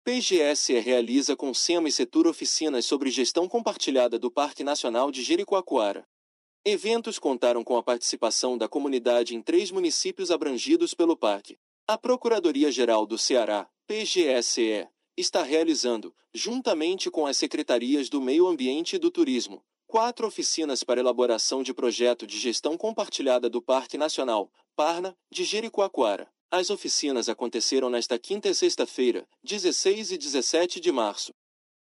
PGSE realiza com SEMA e Setur oficinas sobre gestão compartilhada do Parque Nacional de Jericoacoara. Eventos contaram com a participação da comunidade em 3 municípios abrangidos pelo parque. A Procuradoria-Geral do Ceará, PGSE, está realizando, juntamente com as secretarias do Meio Ambiente e do Turismo, 4 oficinas para elaboração de projeto de gestão compartilhada do Parque Nacional, PARNA, de Jericoacoara. As oficinas aconteceram nesta quinta e sexta-feira, 16 e 17 de março.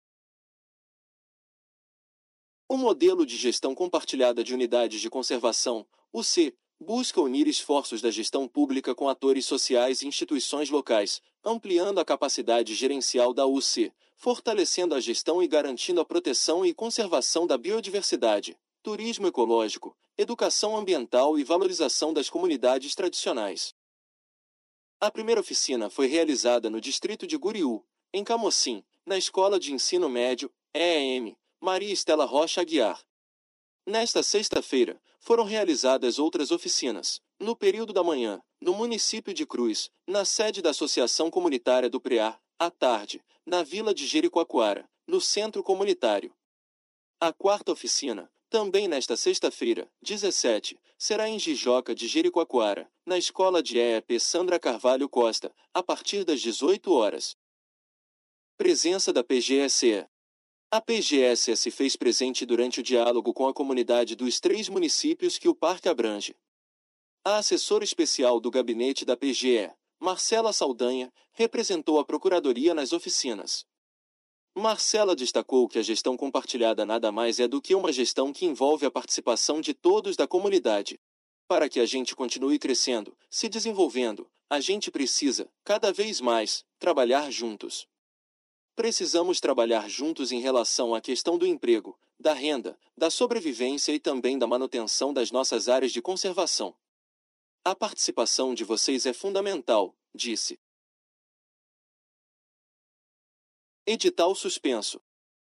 O modelo de gestão compartilhada de unidades de conservação, UC, busca unir esforços da gestão pública com atores sociais e instituições locais, ampliando a capacidade gerencial da UC, fortalecendo a gestão e garantindo a proteção e conservação da biodiversidade, turismo ecológico, educação ambiental e valorização das comunidades tradicionais. A primeira oficina foi realizada no distrito de Guriú, em Camocim, na Escola de Ensino Médio, EEM, Maria Estela Rocha Aguiar. Nesta sexta-feira, foram realizadas outras oficinas, no período da manhã, no município de Cruz, na sede da Associação Comunitária do Preá, à tarde, na Vila de Jericoacoara, no Centro Comunitário. A quarta oficina, também nesta sexta-feira, 17, será em Jijoca de Jericoacoara, na Escola de EEP Sandra Carvalho Costa, a partir das 18 horas. Presença da PGSE. A PGSE se fez presente durante o diálogo com a comunidade dos 3 municípios que o parque abrange. A assessora especial do gabinete da PGE, Marcela Saldanha, representou a Procuradoria nas oficinas. Marcela destacou que a gestão compartilhada nada mais é do que uma gestão que envolve a participação de todos da comunidade. Para que a gente continue crescendo, se desenvolvendo, a gente precisa, cada vez mais, trabalhar juntos. Precisamos trabalhar juntos em relação à questão do emprego, da renda, da sobrevivência e também da manutenção das nossas áreas de conservação. A participação de vocês é fundamental, disse. Edital suspenso.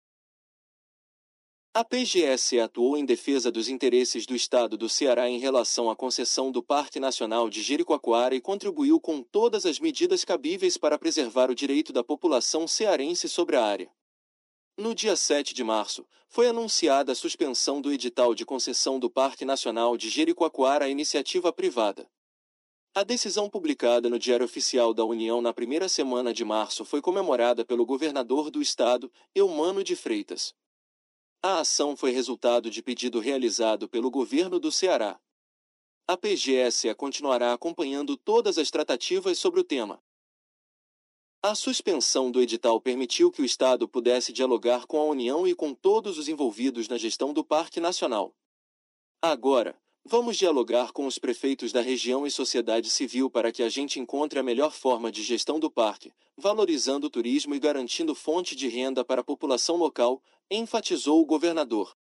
A PGSE atuou em defesa dos interesses do Estado do Ceará em relação à concessão do Parque Nacional de Jericoacoara e contribuiu com todas as medidas cabíveis para preservar o direito da população cearense sobre a área. No dia 7 de março, foi anunciada a suspensão do edital de concessão do Parque Nacional de Jericoacoara à iniciativa privada. A decisão publicada no Diário Oficial da União na primeira semana de março foi comemorada pelo governador do estado, Eumano de Freitas. A ação foi resultado de pedido realizado pelo governo do Ceará. A PGSE continuará acompanhando todas as tratativas sobre o tema. A suspensão do edital permitiu que o Estado pudesse dialogar com a União e com todos os envolvidos na gestão do Parque Nacional. Agora, vamos dialogar com os prefeitos da região e sociedade civil para que a gente encontre a melhor forma de gestão do parque, valorizando o turismo e garantindo fonte de renda para a população local, enfatizou o governador.